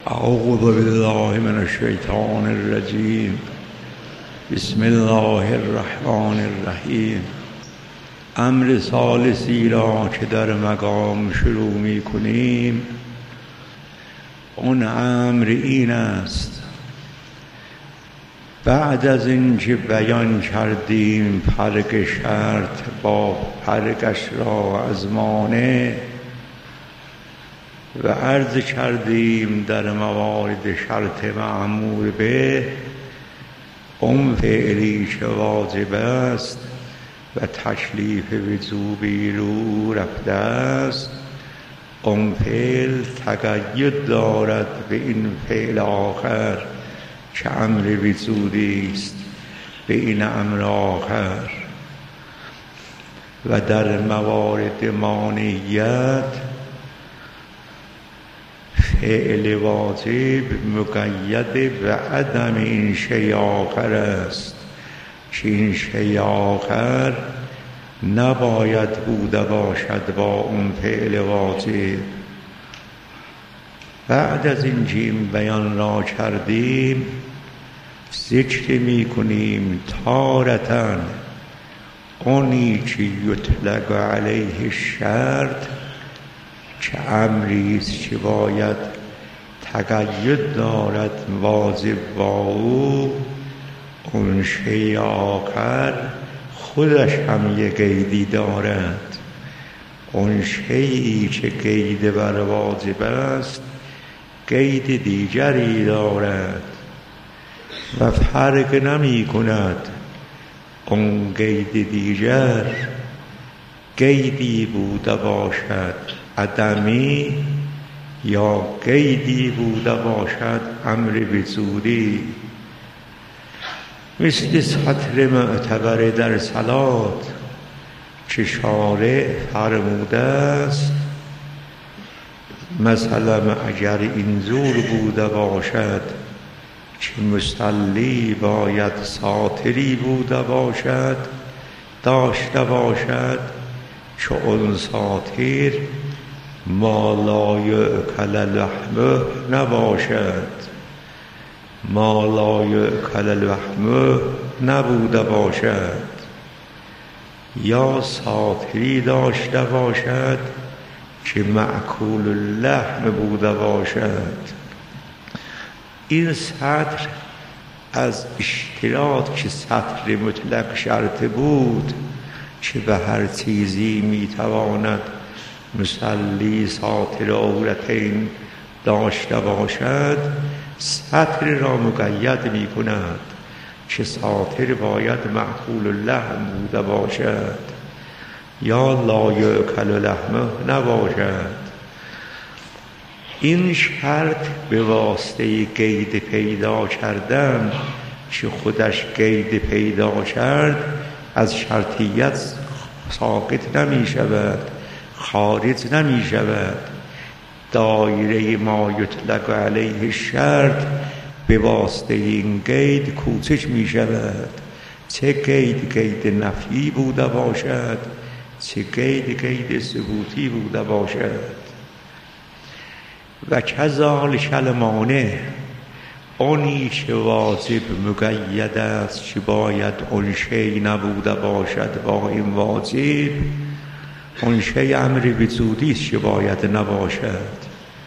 اعوذ بالله من الشیطان الرجیم. بسم الله الرحمن الرحیم. امر ثالثی را که در مقام شروع می کنیم، اون امر این است: بعد از اینکه بیان کردیم فرق شرط با فرقش را از مانع و عرض کردیم در موارد شرط مأمور به اون فعلی که واجب است و تکلیف وجوبی رو رفته است، اون فعل تقید دارد به این فعل آخر که امر وجودی است، به این امر آخر. و در موارد مانعیت فعل واجب مقید به عدم این شیء آخر است که این شیء آخر نباید بوده باشد با اون فعل واجب. بعد از این بیان را کردیم، ذکر می کنیم تارةً اونی که یطلق علیه شرط که امریست که باید تقید دارد واجب با او، اون شیء آخر خودش هم یک قیدی دارد. اون شیئی که قید بر واجب است قید دیگری دارد و فرق نمی کند اون قید دیگر قیدی بوده باشد عدمی یا قیدی بوده باشد امر وجودی. مثل سطر معتبر در صلات که شارع فرموده است، مثلا اگر اینجور بوده باشد که مصلی باید ساتری بوده باشد داشته باشد که اون ساتر ما لا یأکل لحمه نباشد، ما لا یأکل لحمه نبوده باشد، یا ساتری داشته باشد که مأکول اللحم بوده باشد. این سطر از اشتراط که سطر مطلق شرط بود که به هر چیزی میتواند مصلی ساتر عورتین داشته باشد، سطر را مقید می کند که ساتر باید مأکول اللحم بوده باشد یا لا یأکل لحمه نباشد. این شرط به واسطه قید پیدا کردن که خودش قید پیدا کرد از شرطیت ساقط نمی شود، خارج نمی شود. دایره ما یطلق علیه شرط به واسطه این قید کوچک می شود، چه قید نفی بوده باشد، چه قید ثبوتی بوده باشد. و کذالک المانع اونی که واجب مقید است که باید اون شیء نبوده باشد با این واجب، اون شیء امر وجودی است که باید نباشد.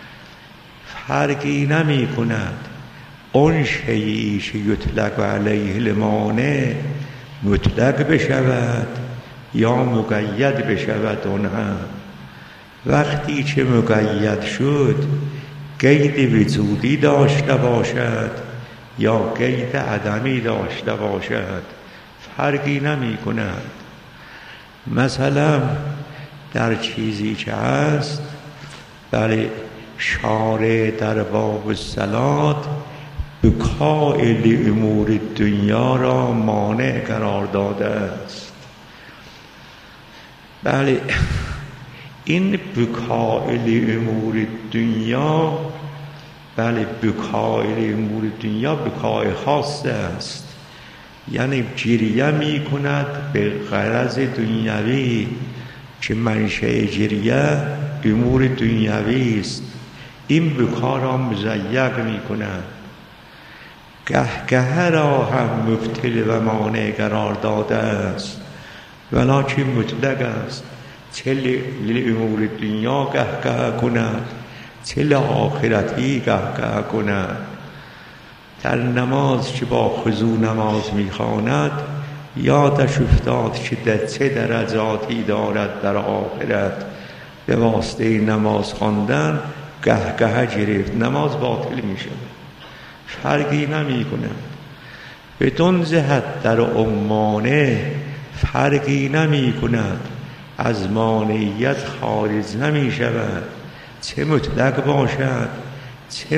فرقی نمی کند اون شیئی که یطلق علیه المانع مطلق بشود یا مقید بشود. اون هم وقتی که مقید شد قید وجودی داشته باشد یا قید عدمی داشته باشد فرقی نمی کند. مثلا در چیزی که هست، بله، شارع در باب الصلات بکاء لامور دنیا را مانع قرار داده است. بله، این بکاء لامور دنیا، بله، بکاء لامور دنیا بکاء خاص است، یعنی جریه می کند به غرض دنیوی که منشأ جریه امور دنیوی است. این بکا را مضیق می کند. گه را هم مبتل و مانع قرار داده است، ولکن مطلق است. چه لامور دنیا گه کند، چه لآخرتی گه کند. در نماز که با خضوع نماز میخواند، یادش افتاد که چه درجاتی دارد در آخرت. به واسطه نماز خواندن گه گرفت، نماز باطل میشه، فرقی نمی کند. بدون جهت در عمانه فرقی نمی کند، از مانعیت خارج نمی شود. چه مطلق باشد چه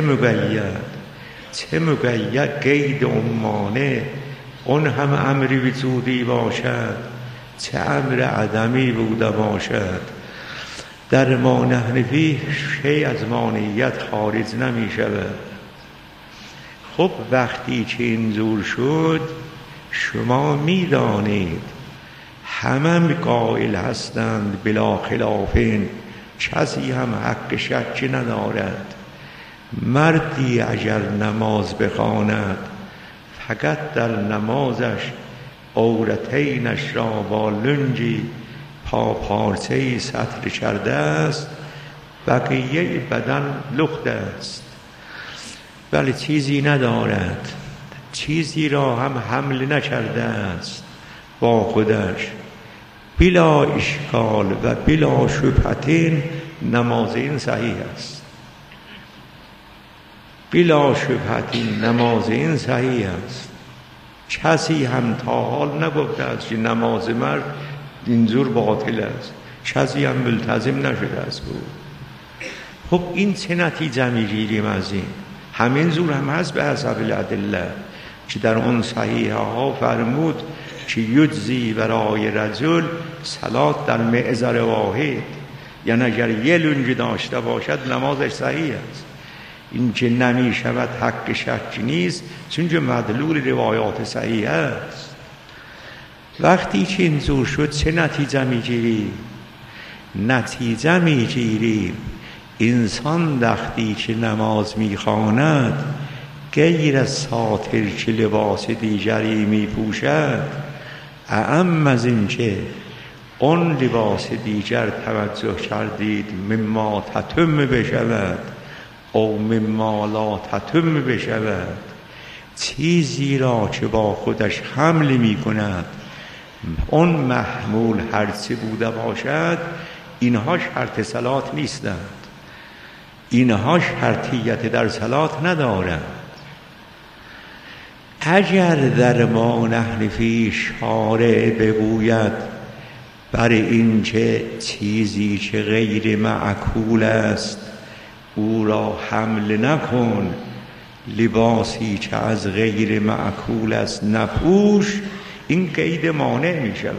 مقید قید عمانه، اون هم امری وجودی باشد چه امر عدمی بوده باشد. در ما نحن فیه شیء از مانعیت خارج نمی شود. خب وقتی که اینجور شد، شما می دانید همه قائل هستند بلا خلافین، کسی هم حق شک ندارد. مردی اگر نماز بخواند، فقط در نمازش عورتینش را با لنجی پارچه‌ای سطر کرده است، بقیه بدن لخت است، ولی چیزی ندارد، چیزی را هم حمل نکرده است با خودش. بلا اشکال و بلا شبهتین نماز این صحیح است. بلا شبهتین نماز این صحیح است. کسی هم تا حال نگفته است که نماز مرد اینجور باطل است، کسی هم ملتزم نشده است بود. خب این چه نتیجه میگیریم از این؟ همین زور هم هست به حسب الادله که در اون صحیحه ها فرمود که یجزی برای رجل صلات در معذر واحد، یعنی اگر یه لنج داشته باشد نمازش صحیح است. این که نمی شود حق شک نیست، چون که مدلول روایات صحیح است. وقتی که اینجور شد چه نتیجه میگیریم؟ نتیجه میگیریم انسان وقتی که نماز میخواند غیر از ساتر که لباس دیگری میپوشد، اعم از این که اون لباس دیگر توجه کردید مما تتم بشود او مما لا تتم بشود، چیزی را که با خودش حمل می کند اون محمول هرچه بوده باشد، اینها شرط صلات نیستند، اینها شرطیت در صلات ندارند. اگر در ما نحن فیه شارع بگوید بر این که چیزی که غیر معقول است او را حمل نکن، لباسی که از غیر معقول است نپوش، این قید مانع می شود.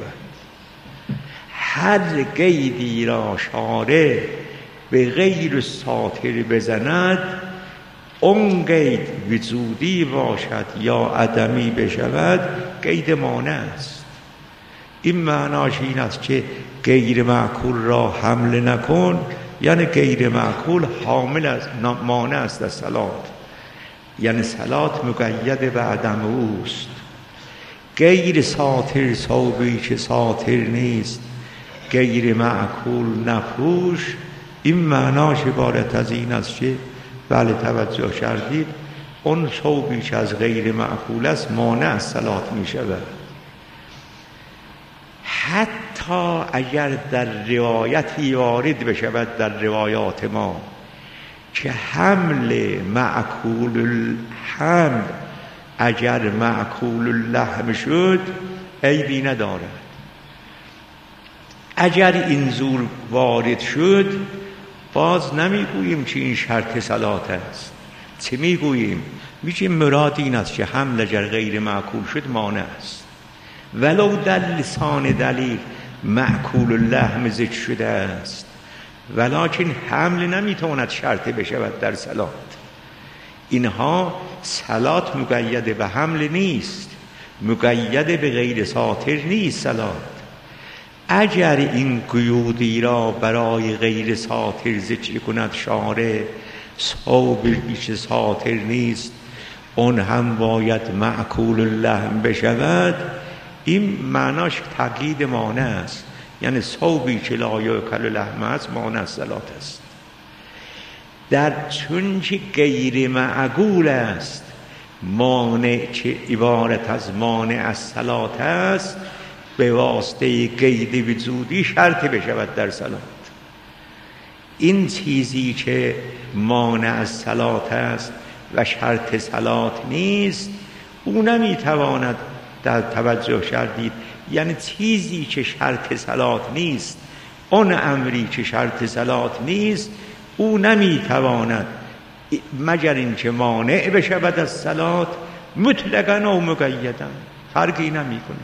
هر قیدی را شارع به غیر ساتر بزند، اون قید وجودی باشد یا عدمی بشود، قید مانع است. این معناش این است که غیر معقول را حمل نکن، یعنی غیر معقول حامل است، مانع است از صلات، یعنی صلات مقید به عدم اوست. غیر ساتر ثوبی که ساتر نیست، غیر معقول نپوش، این معناش عبارت از این است که بله توجه کردید اون ثوبی که از غیر معقول است مانع از صلات می شود. حتی اگر در روایتی وارد بشود در روایات ما که حمل معقول الحمل اگر معقول اللحم شد عیبی ندارد. اگر این زور وارد شد باز نمیگوییم که این شرط صلات است. چه میگوییم؟ میگیم مراد این است که حمل اگر غیر معقول شد مانع است، ولو در لسان دلیل معقول اللحم ذکر شده است، ولکن حمل نمیتواند شرط بشود در صلات. اینها صلات مقید به حمل نیست، مقید به غیر ساتر نیست صلات. اگر این قیودی را برای غیر ساتر ذکر کند شارع صوبی که ساتر نیست اون هم باید معکول اللحم بشود. این معناش تقیید مانع است، یعنی صوبی که لا یأکل لحم است مانع از صلات است. در چون که غیر معقول است مانع که عبارت از مانع از صلات است به واسطه قید وجودی شرط بشود در صلات. این چیزی که مانع از صلات است و شرط صلات نیست او نمیتواند در توجه کردید، یعنی چیزی که شرط صلات نیست، اون امری که شرط صلات نیست او نمیتواند مگر اینکه مانع بشود از صلات مطلقاً و مقیداً، فرقی نمیکنه.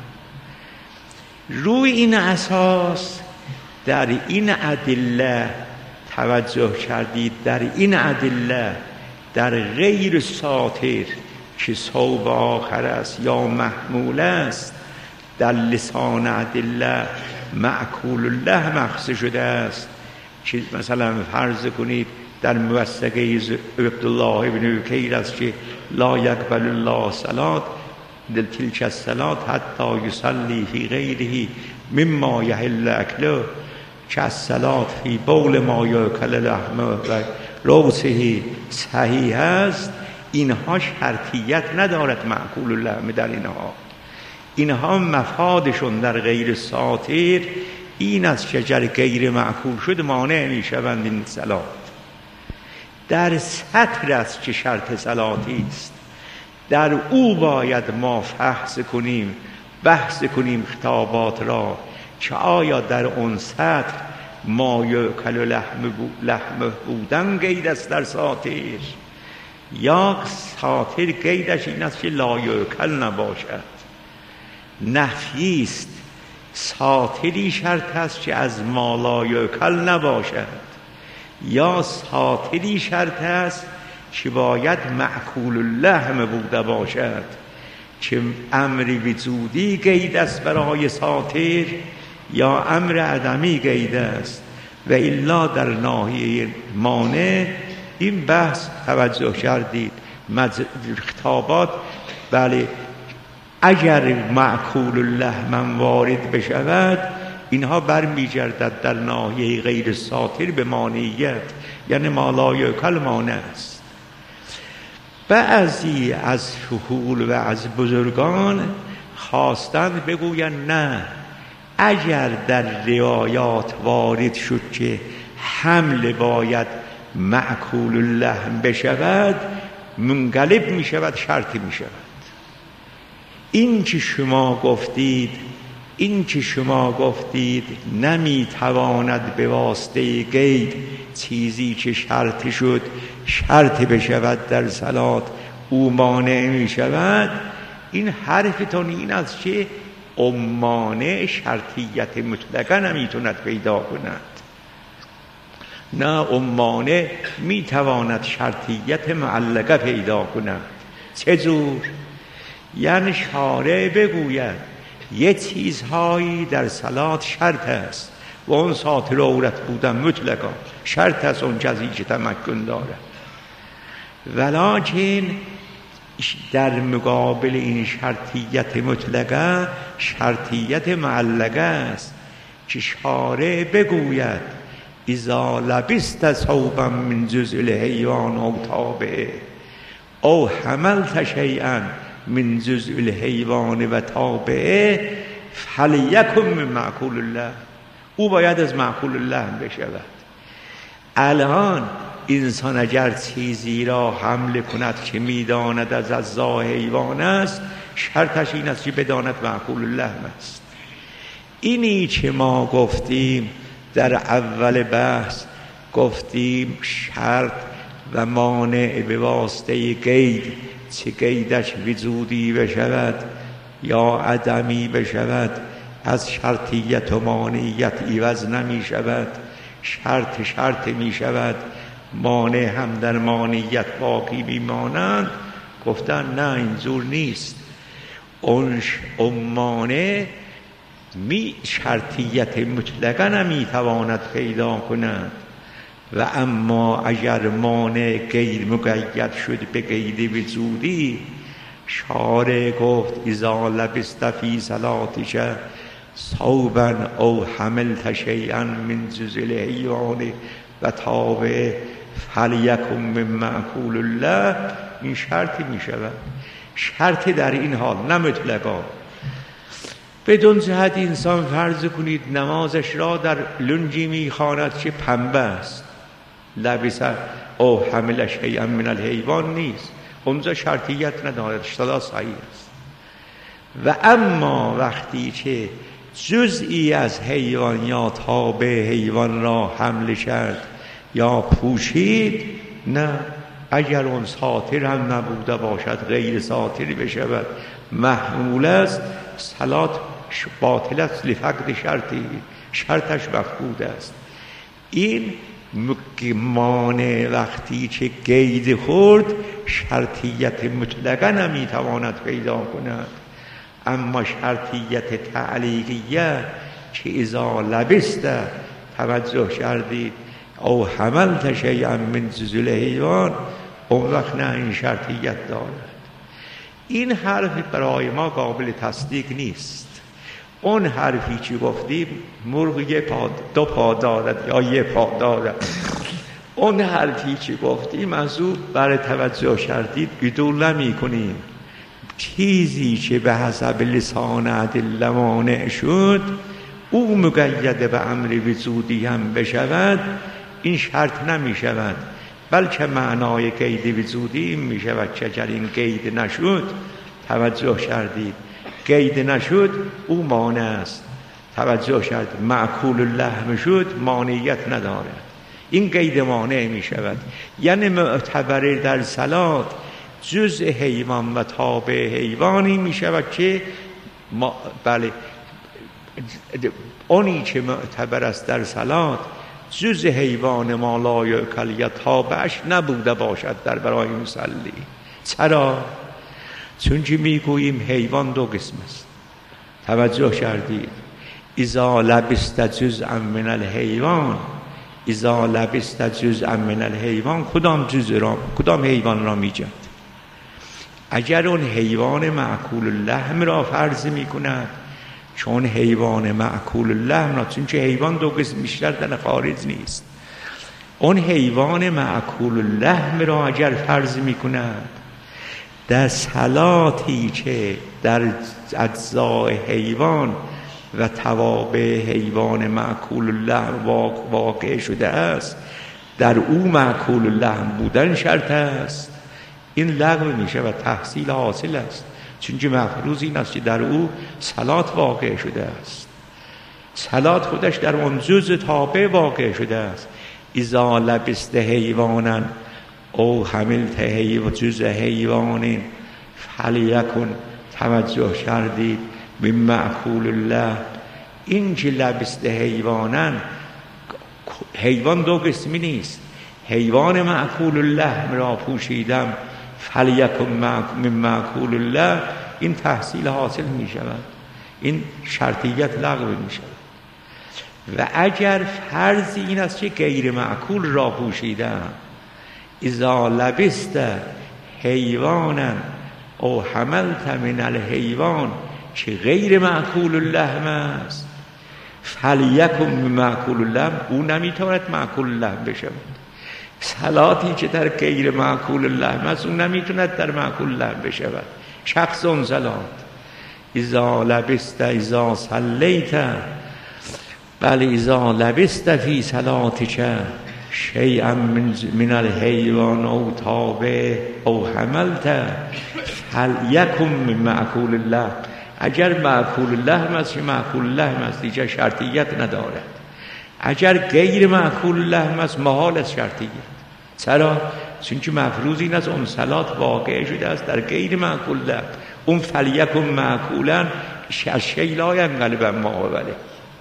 روی این اساس در این ادله توجه کردید، در این ادله در غیر ساتر که صوب آخر است یا محمول است در لسان ادله معکول الله مخصوص شده است. که مثلا فرض کنید در موثقه عبدالله بن بکیر است که لا یقبل الله صلات تلک الصلات حتی یصلی فی غیره مما یحل اکله که الصلات فی بول ما یأکل لحمه و روسه صحیح است. اینها شرطیت ندارد معکول اللحم در اینها مفادشون در غیر ساتر این از شجر غیر معکول شد مانع می شوند این صلات. در سطر است که شرط صلاتی است، در او باید ما بحث کنیم خطابات را که آیا در اون سطر ما یأکل لحم بودن قید است در ساتر یا ساتر قیدش این است که لا یأکل نباشد. نفی است، ساتری شرط است که از ما لا یأکل نباشد، یا ساتری شرط است که باید معکول اللحم بوده باشد که امر وجودی قید است برای ساتر یا امر عدمی قید است. و الا در ناحیه مانع این بحث توجه کردید خطابات بله اگر معکول اللحم وارد بشود اینها برمیگردد در ناحیه غیر ساتر به مانعیت، یعنی ما لا یأکل مانع است. بعضی از فحول و از بزرگان خواستند بگویند نه، اگر در روایات وارد شد که حمل باید معکول اللحم بشود منقلب می شود، شرطی می شود. این که شما گفتید نمی تواند به واسطه قید چیزی که شرط بشود در صلات او مانع می شود، این حرفتون این است که مانع شرطیت مطلقه نمیتوند پیدا کند. نه مانع میتواند شرطیت معلقه پیدا کند. چجور؟ یعنی شارع بگوید یه چیزهایی در صلات شرط است و اون ساتر عورت بودن مطلقا شرط است، اون چیزی که تمکن دارد، ولکن در مقابل این شرطیت مطلقه شرطیت معلقه است که شارع بگوید اذا لبست ثوبا من جزء الحیوان او تابعه او حملت شیئا من جزء الحیوان و تابعه فلیکن من معکول الله، او باید از معکول الله بشود. الان انسان اگر چیزی را حمل کند که میداند از اجزای حیوان است شرطش این است که بداند معکول الله است. اینی که ما گفتیم در اول بحث، گفتیم شرط و مانع به واسطه قید، چه قیدش وجودی بشود یا عدمی بشود از شرطیت و مانعیت عوض نمی شود، شرط می شود، مانع هم در مانعیت باقی میمانند. گفتن نه اینجور نیست، اون مانع شرطیت مطلقه نمیتواند پیدا کند، و اما اگر مانع غیر مقید شد به قید وجودی، شارع گفت اذا لبست فی صلاتک ثوبا او حملت شیئا من جزء الحیوان و تابع فلیکن من معقول الله. این شرطی می شود، شرط در این حال نه مطلقا. بدون جهت انسان فرض کنید نمازش را در لنجی می خواند که پنبه است، لبس او حمل شیئا من الحیوان نیست، اونجا شرطیت ندارد، صدا صحیح است. و اما وقتی که جزئی از حیوان یا تابع حیوان را حمل کرد یا پوشید، نه، اگر اون ساتر هم نبوده باشد غیر ساتری بشود محمول است، صلات باطل است لفقد شرطی، شرطش مفقود است. این مانع وقتی که قید خورد شرطیت مطلقا نمیتواند پیدا کند، اما شرطیت تعلیقیه که اذا لبست توجه کردید او حملت شیئا من جزء الحیوان، اون وقت نه، این شرطیت دارد. این حرف برای ما قابل تصدیق نیست. اون حرفی که گفتیم مرغ دو پا دارد یا یک پا دارد، اون حرفی که گفتیم از او برای توجه کردید بدون نمی کنیم. چیزی که به حسب لسان ادله مانع شد او مقید به امر وجودی هم بشود، این شرط نمی شود، بلکه معنای قید وجودی می شود که اگر این قید نشد، توجه کردید قید نشد او مانع است، توجه کرد معقول اللحم شد مانعیت ندارد، این قید مانع می شود. یعنی معتبر در صلات جزء حیوان و تابع حیوانی می شود که بله اونی که معتبر است در صلات جزء حیوان ما لا یؤکل یا تابعش نبوده باشد در برای مصلی. چرا؟ چون که میگوییم حیوان دو قسم است. توجه کردید اذا لبست جزءا من الحیوان، اذا لبست جزءا من الحیوان کدام حیوان را میجد؟ اگر اون حیوان معقول اللحم را فرض میکند، چون حیوان معقول اللحم را، چون که حیوان دو قسم بیشتر در خارج نیست، اون حیوان معقول اللحم را اگر فرض میکند در صلاتی که در اجزای حیوان و توابع حیوان معقول اللحم واقع شده است، در او معقول اللحم بودن شرط است، این لغو میشه و تحصیل حاصل است، چون که مفروض این است که در او صلات واقع شده است، صلات خودش در اون جزء تابع واقع شده است. اذا لبست حیوانا او حملت جزء حیوان فلیکن، توجه کردید به معقول الله. این که لبست حیوانا، حیوان دو قسمی نیست، حیوان معقول اللحم را پوشیدم فلیکن من معقول الله، این تحصیل حاصل می شود، این شرطیت لغو می شود. و اگر فرض این است که غیر معقول را پوشیدم، اذا لبست حیوانا او حملت من الحیوان که غیر معقول اللحم است، فلیکن معقول اللحم، او نمیتواند معقول اللحم بشود. صلاتی که در غیر معقول اللحم است اون نمیتواند در معقول اللحم بشود. شخص اون صلات اذا لبست اذا صلیت، بل اذا لبست فی صلاتک شیئا من الحیوان او تابع او حملت فلیکن من معقول اللحم. اگر معقول اللحم است که معقول اللحم است، دیگر شرطیت ندارد. اگر غیر معقول اللحم است محال است شرطیت. چرا؟ چون که مفروض این است اون صلات واقع شده است در غیر معقول اللحم، اون فلیکن معقولا شیء لا ینقلب ما قبله.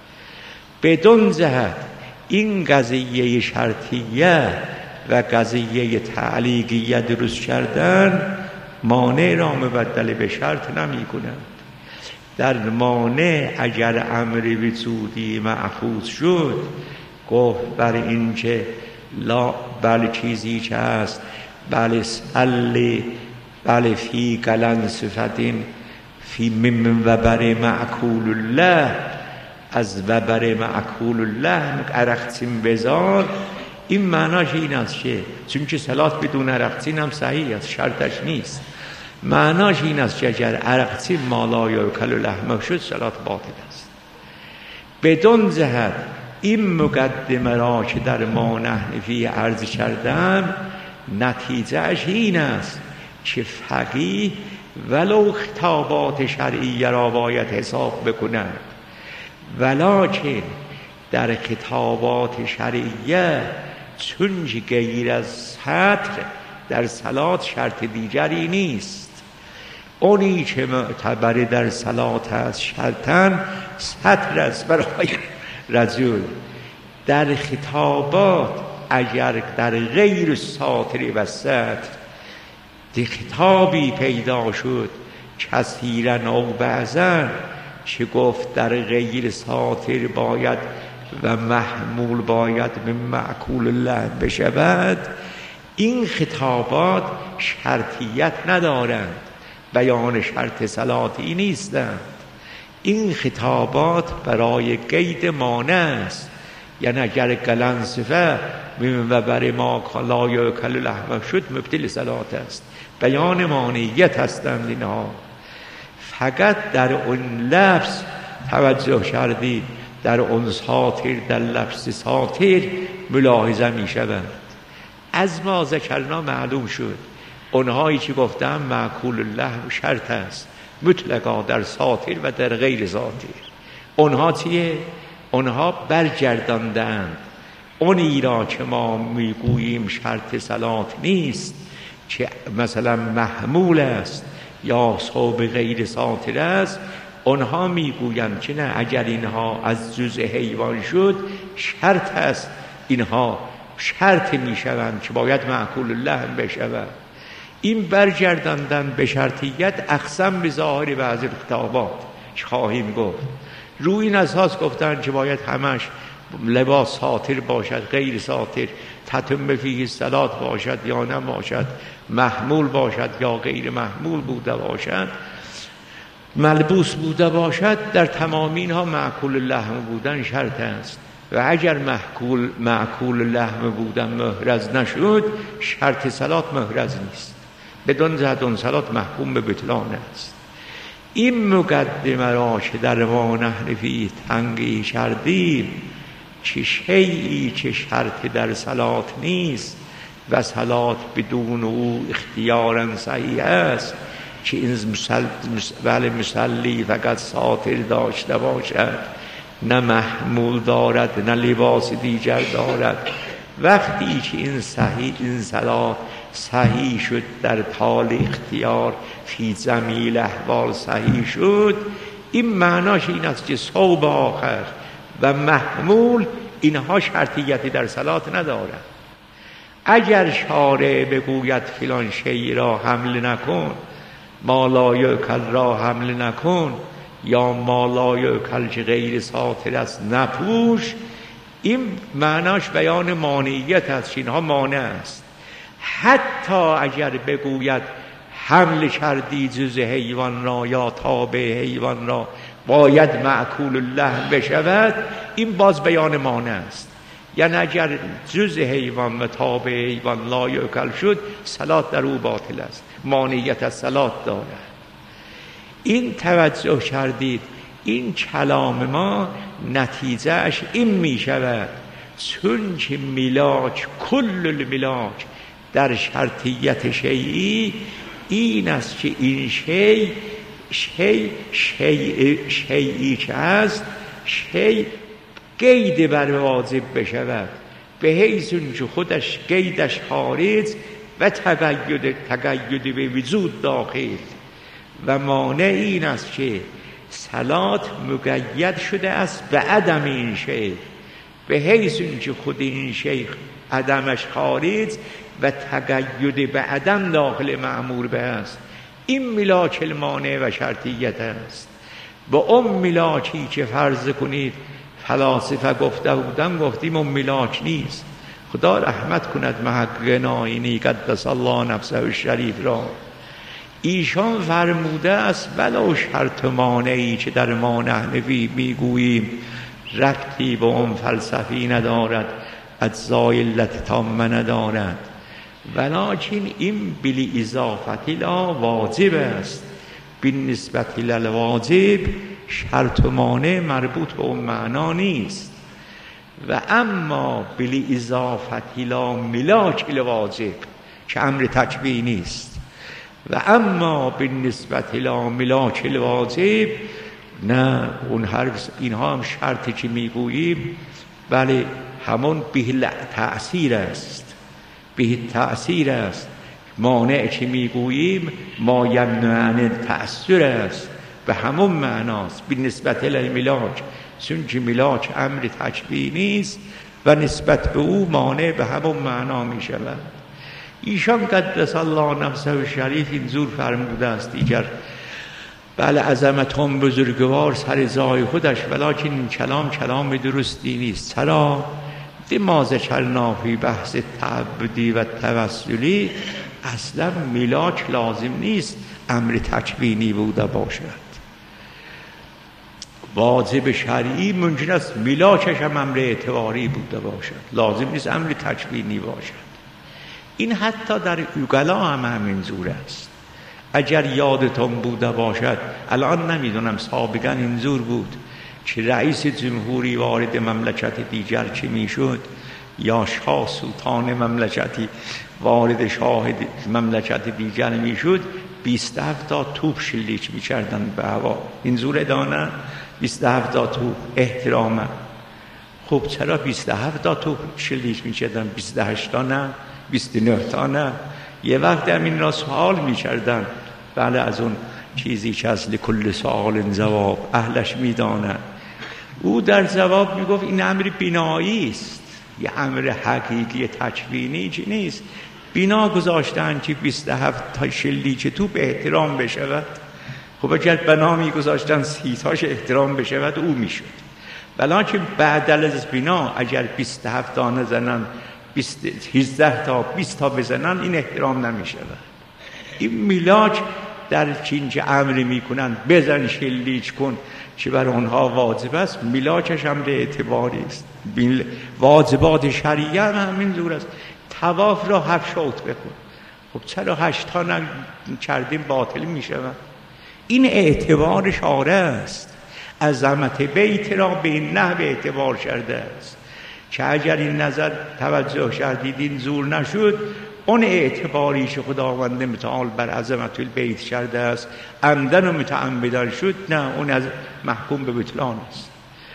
بدون جهت این قضیه شرطیه و قضیه تعلیقیه درست کردن مانع را مبدل به شرط نمی کند. در مانع اگر امر وجودی معخوذ شد، گفت بر این که لا بله چیزی که هست بله سلی بله فی قلن صفتین فی من وبر معکول الله از وبر معکول الله عرقچین بذار. این معناش این است که چون که صلات بدون عرقچین هم صحیح است، شرطش نیست. معناش این است که اگر عرقچین مالا یا کل لحمه شد صلات باطل است. بدون جهت این مقدمه را که در ما نحنفی عرض کردم نتیجهش این است که فقیه ولو خطابات شرعیه را باید حساب بکنند، ولکن در خطابات شرعیه چون غیر از سطر در صلات شرط دیگری نیست. اونی که معتبر در صلات است شرطاً سطر است برای رجل. در خطابات اگر در غیر ساتر و سطر خطابی پیدا شد کثیرا او بعضا که گفت در غیر ساتر باید و محمول باید به معکول الله بشود، این خطابات شرطیت ندارند، بیان شرط صلاتی نیستند. این خطابات برای قید مانع است. یعنی اگر قلن صفه و بر ما لا یاکل لحمه شد مبطل صلات است، بیان مانعیت هستند اینها. فقط در اون لفظ توجه کردید، در اون ساتر، در لفظ ساتر ملاحظه می شود. از ما ذکرنا معلوم شد اونهایی که گفتم معکول الله شرط است مطلقا در ساتر و در غیر ساتر. اونها چیه؟ اونها برگرداندند اونی را که ما میگوییم شرط صلات نیست که مثلا محمول است یا صوب غیر ساتر است. اونها میگویند که نه، اگر اینها از جزء حیوان شد شرط است، اینها شرط میشوند که باید معکول الله بشود. این برگرداندن به شرطیت اقسم به ظاهر بعض خطابات خواهیم گفت. روی این اساس گفتن که باید همش لباس ساتر باشد، غیر ساتر تتم فیه صلات باشد یا نباشد، محمول باشد یا غیر محمول بوده باشد، ملبوس بوده باشد. در تمام اینها معکول لحم بودن شرط است و اگر معکول لحم بودن محرز نشد شرط صلات محرز نیست، بدون جهت اون صلات محکوم به بطلان است. این مقدمه را که در ما نحنفی تنگی کردیم که شیئی که شرط در صلات نیست و صلات بدون او اختیارا صحیح است که این مسلی فقط ساتر داشته باشد، نه محمول دارد نه لباس دیگر دارد. وقتی که این صلات صحیح شد در طال اختیار فی جمیل احوال صحیح شد، این معناش این است که صوب آخر و محمول اینها شرطیتی در صلات ندارد. اگر شارع بگوید فلان شیء را حمل نکن، ما لا یؤکل را حمل نکن، یا ما لا یؤکل که غیر ساتر است نپوش، این معناش بیان مانعیت است، اینها مانع است. حتی اگر بگوید حمل کردی جز حیوان را یا تابع حیوان را باید معکول الله بشود، این باز بیان مانع است. یعنی اگر جز حیوان و تابع حیوان لا یؤکل شد صلات در او باطل است، مانعیت از صلات دارد. این توجه کردید. این کلام ما نتیجهش این می شود چون که ملاک کل الملاک در شرطیت شیعی این است که این شیعی که هست شیع قید بر واجب بشود به حیث که خودش قیدش خارج و تقید به وجود داخل. و مانع این است که صلات مقید شده است به عدم این شیء به حیث که خود این شیء عدمش خارج و تقید به عدم داخل مأمور به است. این ملاک المانع و شرطیت است. با اون ملاکی که فرض کنید فلاسفه گفته بودن گفتیم اون ملاک نیست، خدا رحمت کند محقق ناینی قدس الله نفسه الشریف را. ایشان فرموده است ولو شرط مانعی که در ما نحنفی میگوییم ربطی به اون فلسفی ندارد، اجزای علت تامه ندارد، ولکن این بلی اضافتی لا واجب است. بالنسبت للواجب شرط و مانع مربوط به اون معنا نیست. و اما بلی اضافتی لا ملاک الواجب که امر تکوینی نیست. و اما بالنسبت لا ملاک الواجب نه، اون اینها هم شرطی که میگوییم بله همون به تأثیر است، به تأثیر است. مانع که میگوییم ما یمنع تأثیر است، به همون معناست. به نسبت للملاک، چون که ملاک امر تکوینی است و نسبت به او مانع به همون معنا می شود. ایشان قدس الله نفسه الشریف اینجور فرموده است دیگر بله عظمتون بزرگوار سر جای خودش، ولکن این کلام درستی نیست. چرا؟ ما ذکرنا فی بحث تعبدی و توسلی اصلا ملاک لازم نیست امر تکوینی بوده باشد. واجب شرعی ممکن است ملاکش هم امر اعتباری بوده باشد، لازم نیست امر تکوینی باشد. این حتی در اوگلا هم همینجور است. اگر یادتون بوده باشد، الان نمیدونم سابقا اینجور بود که رئیس جمهوری وارد مملکت دیگر که میشد یا شاه سلطان مملکتی وارد شاه مملکت دیگر میشد 27 تا توپ شلیک میکردن به هوا. اینجور دانه 27 تا توپ احتراما. خب چرا 27 تا توپ شلیک میکردن 28 تا نه 29 تا نه؟ یه وقت همین را سوال میکردن. بله از اون چیزی که از لکل سوال جواب اهلش میدانن. او در جواب میگفت این امر بینایی است، یه امر حقیقی تکوینی چی نیست. بینا گذاشتن که 27 تا شلیک توپ احترام بشود. خب اگر بنا میگذاشتن 30 تاش احترام بشود او میشد. ولیکن بعد از بینا اگر 27 تا نزنن 18 تا 20 تا بزنن این احترام نمیشود. این میلاک در چینج امر میکنن بزن شلیک کن که بر آنها واجب است، میلاکش هم به اعتباری است. واجبات شریعه هم همین جور است. طواف را 7 شوط بکن. خب چرا 8 تا کردیم باطل میشود؟ این اعتبار شارع است. عظمت بیت را به این نحو اعتبار کرده است که اگر این نظر توجه کردید این زور نشد، اون اعتباری که خداوند متعال بر عظمت البیت کرده است عمدن و متعمدن شد، نه اون از محکوم به بطلان است.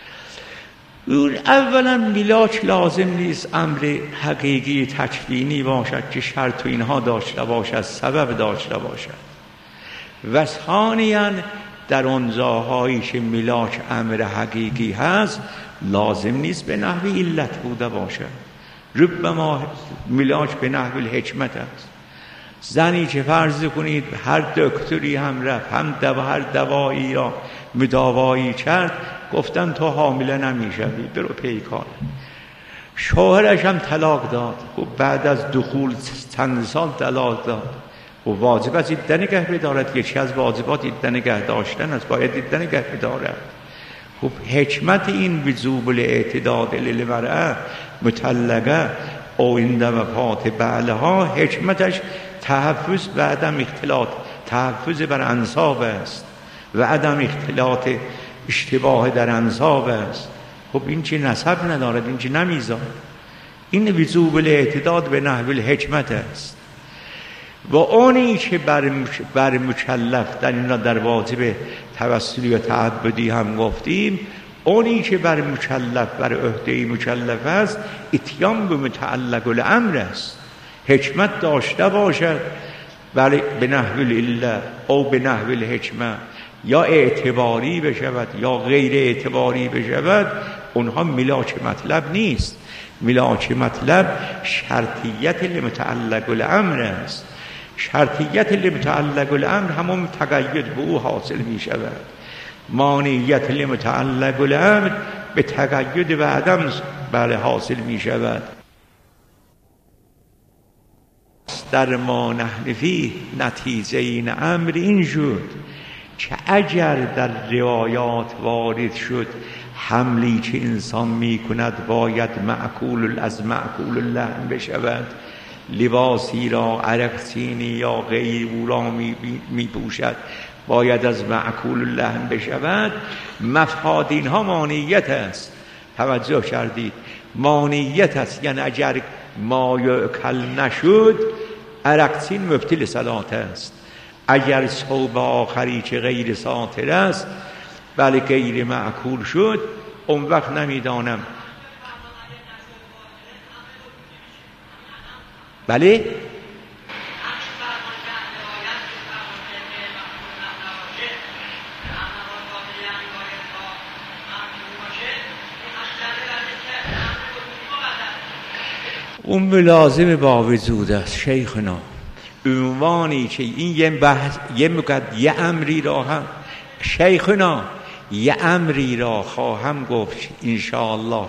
اولا میلاک لازم نیست امر حقیقی تکوینی باشد که شرط و اینها داشته باشد، سبب داشته باشد. و ثانیاً در اون جاهایی که میلاک امر حقیقی هست لازم نیست به نحو علت بوده باشد. ربما میلاک به نحو الحکمت است. زنی که فرض کنید هر دکتری هم رفت هم هر دوایی را مداوایی کرد، گفتن تو حامله نمیشوی برو پیکار. شوهرش هم طلاق داد و بعد از دخول چند سال طلاق داد. و واجب است عده نگه بدارد. یکی از واجبات عده نگه داشتن است، باید عده نگه بدارد. خب حکمت این وجوب الاعتداد للمرأة مطلقه او عند وفات بعلها، حکمتش تحفظ و عدم اختلاط، تحفظ بر انساب است و عدم اختلاط اشتباه در انساب است. خب این چه نسب ندارد، این چه نمیزاد. این وجوب الاعتداد به نحو الحکمت است. و اونی که بر مکلف در این را در واجب توسلی و تعبدی هم گفتیم، اونی که بر مکلف بر عهده مکلف است اتیان به متعلق الامر است. حکمت داشته باشد ولی به نحو العله او به نحو الحکمه، یا اعتباری بشود یا غیر اعتباری بشود، اونها ملاک مطلب نیست. ملاک مطلب شرطیت لمتعلق الامر است. شرطیت لمتعلق الامر همون تقید به او حاصل می شود. مانعیت لمتعلق الامر به تقید و عدم بله حاصل می شود. در ما نحن فیه نتیجه این امر این شد که اگر در روایات وارد شد حملی که انسان می کند باید معقول از معقول اللحم بشود، لباسی را عرقچینی یا غیر او را می پوشد باید از معقول اللحم بشود، مفاد اینها مانعیت است. توجه کردید؟ مانعیت است، یعنی اگر ما یأکل نشد عرقچین مبطل صلات است. اگر ثوب آخری که غیر ساتر است بله غیر معقول شد، اون وقت نمیدانم بله اون ملازم با وجود است شیخنا. عنوانی که این یه بحث یه امری را هم شیخنا یه امری را خواهم گفت انشاءالله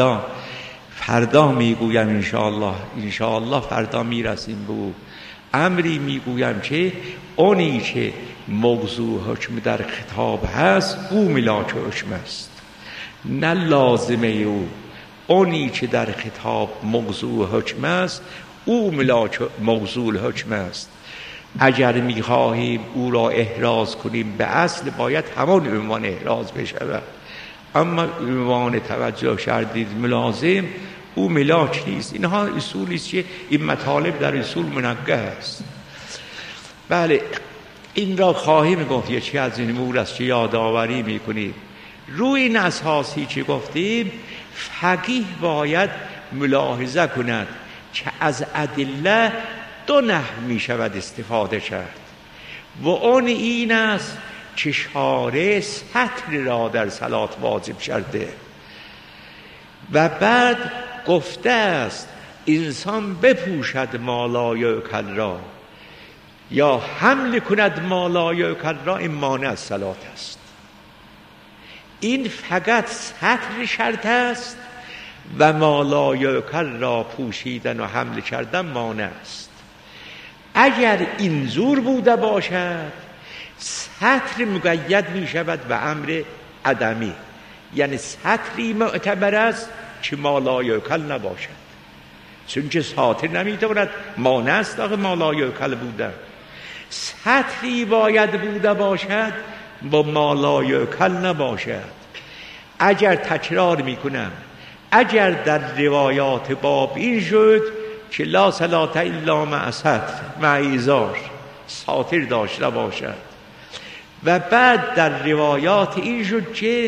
فردا میگویم انشاءالله فردا میرسیم به او. امری میگویم که اونی که موضوع حکم در خطاب هست او ملاک حکم است، نه لازمه او. اونی که در خطاب موضوع حکم است او ملاک موضوع حکم است. اگر میخواهیم او را احراز کنیم به اصل باید همان عنوان احراز بشود، اما عنوان توجه کردید ملازم او ملاک نیست. اینها اصولی است که این مطالب در اصول منگه است. بله این را خواهیم گفت یکی از این امور است که یادآوری میکنیم. روی این اساسی که گفتیم فقیه باید ملاحظه کند که از ادله دو نحو می شود استفاده کرد و اون این است که شارع سطر را در صلات واجب کرده و بعد گفته است انسان بپوشد ما لا یأکل را یا حمل کند ما لا یأکل را، این مانع از صلات است. این فقط سطر شرط است و ما لا یأکل را پوشیدن و حمل کردن مانع است. اگر این زور بوده باشد سطر مقید می شود و امر عدمی، یعنی سطری معتبر است که ما لا یأکل نباشد، چون که ساتر نمیتواند مانع است آخه ما لا یأکل بودن. سطری باید بوده باشد با ما لا یأکل نباشد. اگر تکرار میکنم اگر در روایات باب این شد که لا صلاة الا مع سطر مع ایزار ساتر داشته باشد و بعد در روایات این شد که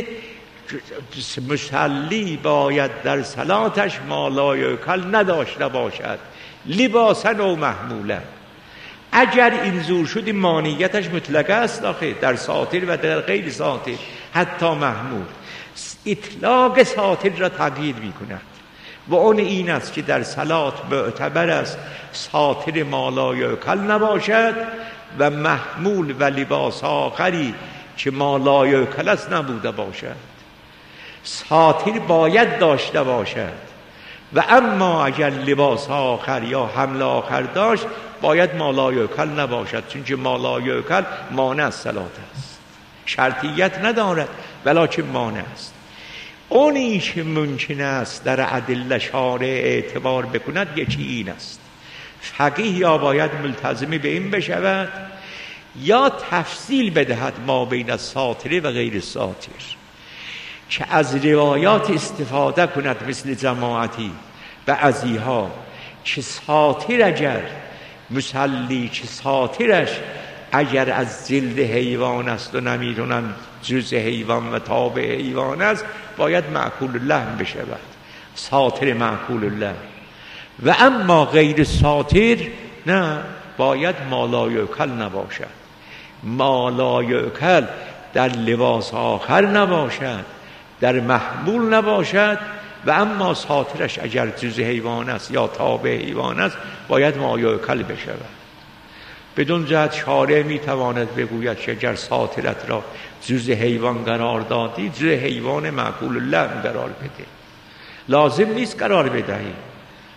مصلی باید در صلاتش ما لا یأکل نداشته باشد لباسا و محمولا، اگر این زور شد این مانعیتش مطلقه است آخه در ساتر و در غیر ساتر حتی محمول. اطلاق ساتر را تقیید می کند و اون این است که در صلات معتبر است ساتر ما لا یأکل نباشد و محمول و لباس آخری که ما لا یأکل است نبوده باشد. ساتر باید داشته باشد و اما اگر لباس آخر یا حمل آخر داشت باید ما لا یأکل نباشد، چون که ما لا یأکل مانع از صلات است، شرطیت ندارد ولکن مانع است. اونی که ممکن است در ادله شارع اعتبار بکند یکی این است، فقیه یا باید ملتزم به این بشود یا تفصیل بدهد ما بین الساتر و غیر ساتر، که از روایات استفاده کند مثل جماعتی بعضیها که ساتر اگر مصلی که ساترش اگر از جلد حیوان است و نمیدونن جز حیوان و تابع حیوان است باید معقول اللحم بشود، ساتر معقول اللحم، و اما غیر ساتر نه باید ما لا یأکل نباشد. ما لا یأکل در لباس آخر نباشد، در محمول نباشد، و اما ساترش اگر جز حیوان است یا تابع حیوان است باید ما یأکل بشود. بدون جهت شارع میتواند بگوید که اگر ساترت را جز حیوان قرار دادی جز حیوان معقول اللحم قرار بده، لازم نیست قرار بدهی،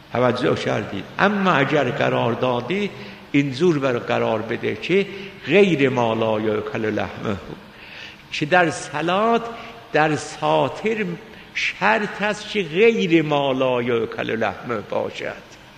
توجه کردید؟ اما اگر قرار دادی اینجور بر قرار بده که غیر ما لا یأکل لحمه، که در صلات در ساتر شرط است که غیر ما لا یأکل لحمه باشد،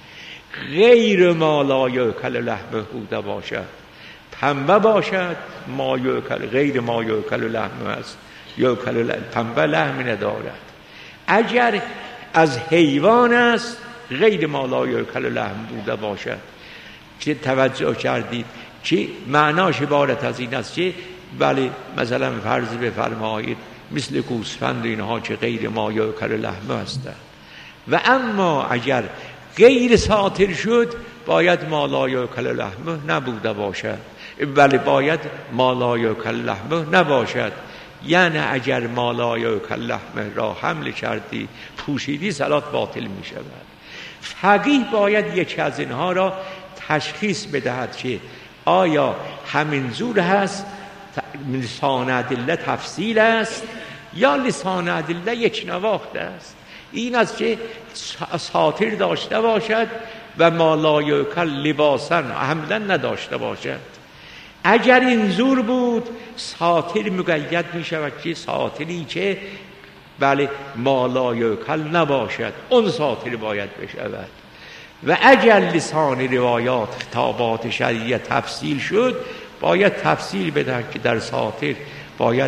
غیر ما لا یأکل لحمه بوده باشد. پنبه باشد ما یأکل، غیر ما یأکل لحمه است، یأکل پنبه لحم ندارد. اگر از حیوان است غیر ما لا یأکل لحم بوده باشد. که توجه کردید که معناش عبارت از این است که بله مثلا فرض بفرمایید مثل گوسفند اینها که غیر ما یأکل لحمه هستند، و اما اگر غیر ساتر شد باید ما لا یأکل لحمه نبوده باشد، بله باید ما لا یأکل لحمه نباشد. یعنی اگر ما لا یأکل لحمه را حمل کردی پوشیدی صلات باطل می شود. فقیه باید یکی از اینها را تشخیص بدهد که آیا همین زور هست لسان ادله تفصیل است یا لسان ادله یک نواخت است. این است که ساتر داشته باشد و ما لا یأکل لباسا حملا نداشته باشد. اگر این زور بود ساتر مقید می شود که ساتری که بله ما لا یأکل نباشد اون ساتر باید بشود. و اگر لسان روایات خطابات شریعه تفصیل شد باید تفصیل بدهد که در ساتر باید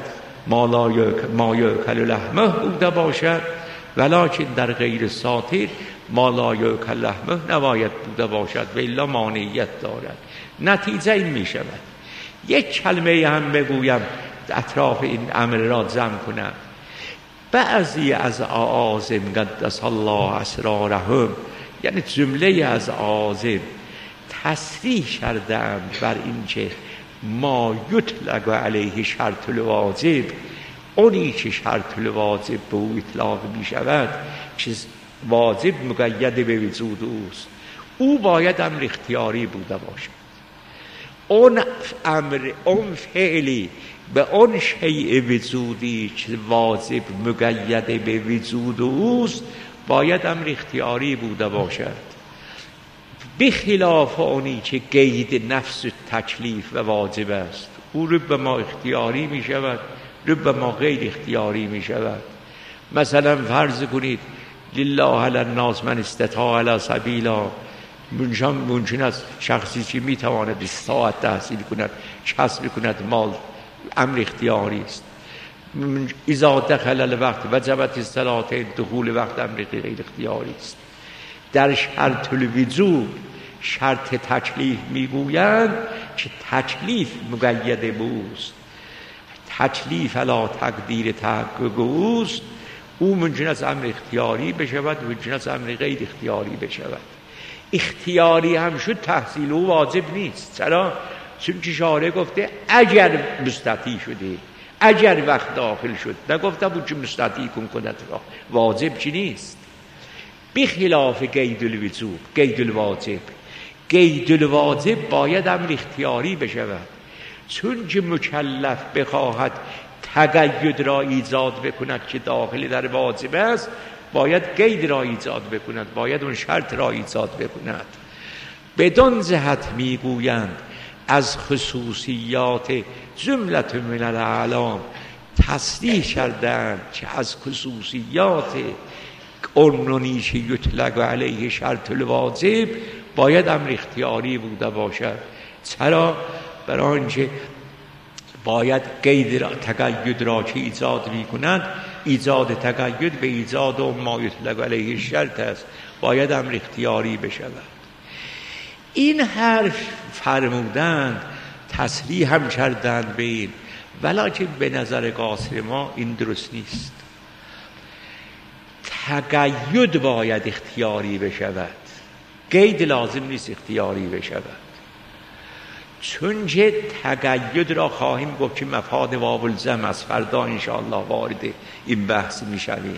ما یأکل لحمه بوده باشد، ولکن در غیر ساتر ما لا یأکل لحمه نباید بوده باشد و الا مانعیت دارد. نتیجه این می شود. یک کلمه هم بگویم اطراف این امر را جمع کنم. بعضی از اعاظم قدس الله اسرارهم، یعنی جمله از اعاظم تصریح کردند بر این که ما یطلق علیه شرط الواجب، اونی که شرط الواجب به او اطلاق می شود که واجب مقید به وجود اوست، او باید امر اختیاری بوده باشد. اون امر، اون فعلی به اون شیء وجودی که واجب مقید به وجود اوست باید امر اختیاری بوده باشد، بخلاف اونی که قید نفس تکلیف و واجب است. او رب ما اختیاری می شود، رب ما غیر اختیاری می شود. مثلا فرض کنید لله علی الناس من استطاع الی سبیلا، ممکن است شخصی که می تواند 20 ساعت تحصیل کند کسب کند مال، امر اختیاری است. اذا دخل الوقت وجبت الصلاة، دخول وقت امر غیر اختیاری است. در شرط الوجوب شرط تکلیف میگویند که تکلیف مقید بوست، تکلیف علی تقدیر تحقق اوست. او ممکن است امر اختیاری بشود، ممکن است امر غیر اختیاری بشود. اختیاری هم شد تحصیل او واجب نیست. چرا؟ چون که شارع گفته اگر مستطیع شده، اگر وقت داخل شد، نگفته بود که مستطیع کند را، واجب چی نیست. بخلاف قید الوجوب، قید الواجب، قید الواجب باید امر اختیاری بشود. چون که مکلف بخواهد تقید را ایجاد بکند که داخل در واجب است، باید قید را ایجاد بکند، باید اون شرط را ایجاد بکند. بدون جهت میگویند از خصوصیات جملت من الاعلام تصریح کردند که از خصوصیات قرنونی که یطلق علیه شرط الواجب باید امر اختیاری بوده باشد. چرا؟ برای اینکه باید قید را، تقید را که ایجاد می کند، ایجاد تقید به ایجاد و ما یطلق علیه شرط است، باید امر اختیاری بشود. این حرف فرمودند، تصریح هم کردند به این، ولکن به نظر قاصر ما این درست نیست. تقید باید اختیاری بشود، قید لازم نیست اختیاری بشود. چون که تقید را خواهیم گفت که مفاد واو الجمع از فردا انشاءالله وارد این بحث می شویم.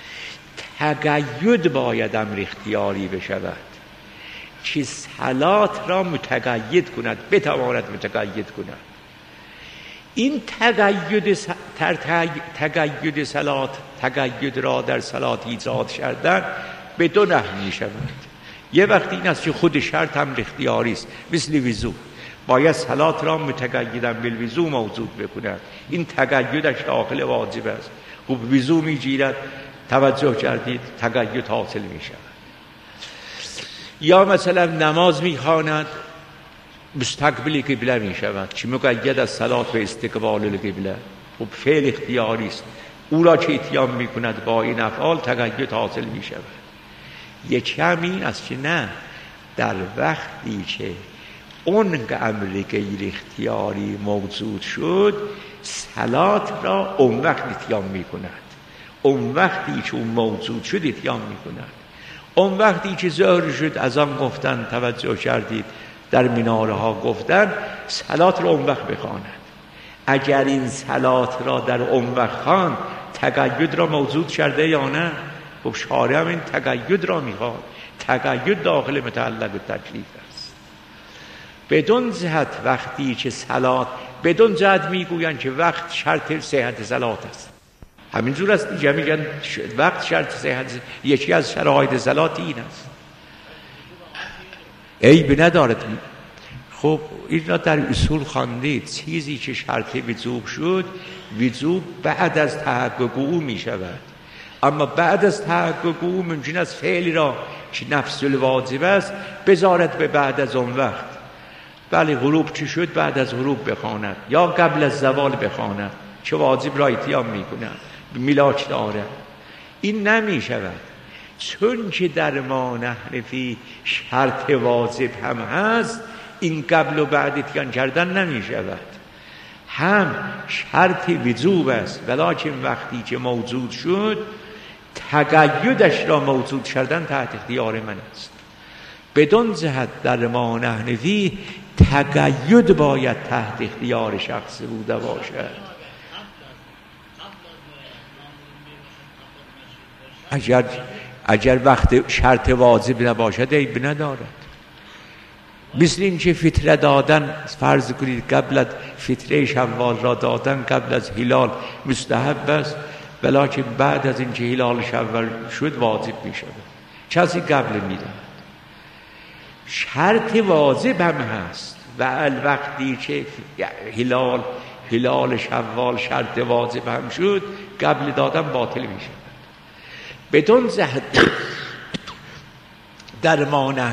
تقید باید امر اختیاری بشود که صلات را متقید کند، بتواند متقید کند. این تقید را در صلات ایجاد کردن به دو نحو می شود. یه وقتی این است که خود شرط هم اختیاری است، مثل وضو باید صلات را متقیدا بالوضو موجود بکند، این تقیدش داخل واجب است. خوب وضو میگیرد، توجه کردید تقید حاصل میشود. یا مثلا نماز میخواند مستقبل قبله میشود، چی مقید از صلات به استقبال القبله. خب فعل اختیاری است، او را که اتیان میکند با این افعال تقید حاصل میشود. یکی همین است که نه، در وقتی که اون امر غیر اختیاری موجود شد صلات را اون وقت اتیان میکند، اون وقتی که اون موجود شد اتیان میکند. اون وقتی که ظهر شد از آن گفتن، توجه کردید در مناره ها گفتن صلات را اون وقت بخواند. اگر این صلات را در اون وقت خواند تقید را موجود کرده یا نه؟ خب شارع هم این تقید را میخواد، تقید داخل متعلق تکلیف است. بدون جهت وقتی که صلات، بدون جهت میگویند که وقت شرط صحت صلات است، همینجور است دیگه، میگن وقت شرط صحت، یکی از شرایط صلات این است. عیب ندارد. خب این را در اصول خواندید، چیزی که شرط وجوب شد، وجوب بعد از تحقق او می شود، اما بعد از تحقق او ممکن است فعلی را که نفس الواجب است بذارد به بعد از اون وقت. بله غروب چی شد بعد از غروب بخواند، یا قبل از زوال بخواند، چه واجب را اتیان می کند، میلاک داره. این نمی شود، چون که در ما نحنفی شرط واجب هم هست، این قبل و بعد اتیان کردن نمی شود. هم شرط وجوب است، ولیکن وقتی که موجود شد تقیدش را موجود کردن تحت اختیار من است. بدون جهت در ما نحنفی تقید باید تحت اختیار شخص بوده باشد. اگر وقت شرط واجب نباشد عیب ندارد. مثل این که فطره دادن، فرض کنید قبل از فطره شوال را دادن قبل از هلال مستحب است، ولیکن بعد از این که هلال شوال شد واجب می شود، کسی قبل می دهد. شرط واجب هم هست و وقتی که هلال شوال شرط واجب هم شد قبل دادن باطل می شود. بدون جهت در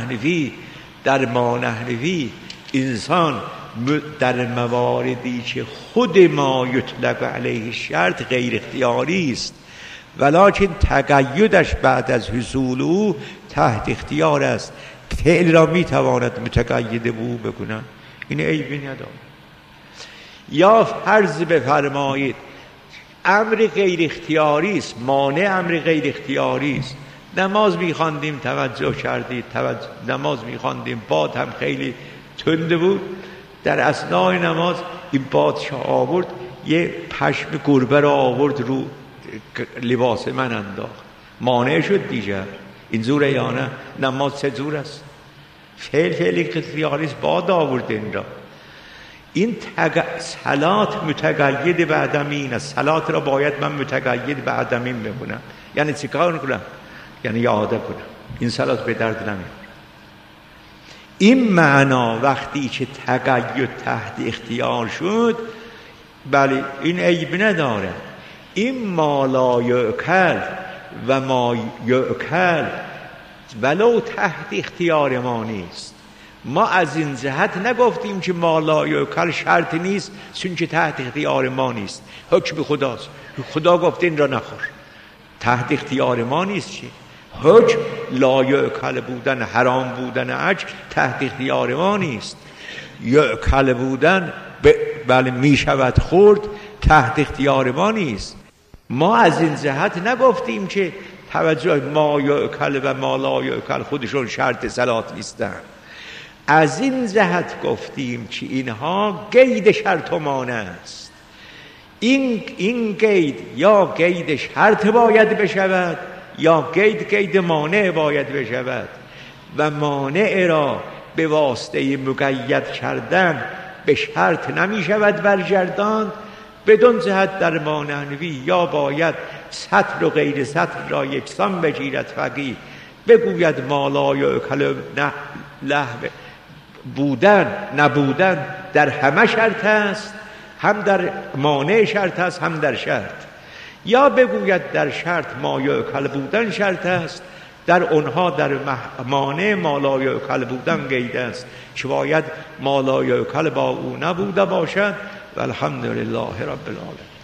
ما نحنفی انسان در مواردی که خود ما یطلق علیه شرط غیر اختیاری است، ولکن تقیدش بعد از حصول او تحت اختیار است، فعل را میتواند متقید به او بکنند، این عیبی ندارد. یا فرض بفرمایید امر غیر اختیاری است، مانع امر غیر اختیاری است. نماز می‌خواندیم، توجه کردید، نماز می‌خواندیم، باد هم خیلی تند بود، در اثنای نماز این بادشاه آورد یه پشم گربه را آورد رو لباس من انداخت، مانع شد دیگر. این زوره یا نه؟ نماز چه زور است؟ فعل اختیاری است، باد آورد این را. این صلات متقید به عدمین است، صلات را باید من متقید به عدمین بکنم. یعنی چی کار کنم؟ یعنی یاده کنم، این صلات به درد نمیخوره. این معنا وقتی که تقید تحت اختیار شد، بله این عیب نداره. این ما لا یؤکل و ما یؤکل ولو تحت اختیار ما نیست. ما از این جهت نگفتیم که ما لا یؤکل شرط نیست چون که تحت اختیار ما نیست، حکم خداست، خدا گفته این را نخور، تحت اختیار ما نیست. چی؟ حکم لا یؤکل بودن، حرام بودن عجل تحت اختیار ما نیست. یؤکل بودن بله می شود خورد، تحت اختیار ما نیست. ما از این جهت نگفتیم که توجه ما یؤکل و ما لا یؤکل خودشون شرط صلات نیستن، از این جهت گفتیم که اینها قید شرط و مانع است. این قید یا قید شرط باید بشود یا قید مانع باید بشود و مانع را به واسطه مقید کردن به شرط نمی شود برگرداند. بدون جهت در مانعنوی یا باید سطر و غیر سطر را یکسان بگیرد فقیه بگوید ما لا یؤکل لهو بودن نبودن در همه شرط است، هم در مانع شرط است هم در شرط. یا بگوید در شرط ما یؤکل بودن شرط است، در اونها در مانع ما لا یؤکل بودن قید است که باید ما لا یؤکل با او نبوده باشد. و الحمدلله رب العالمین.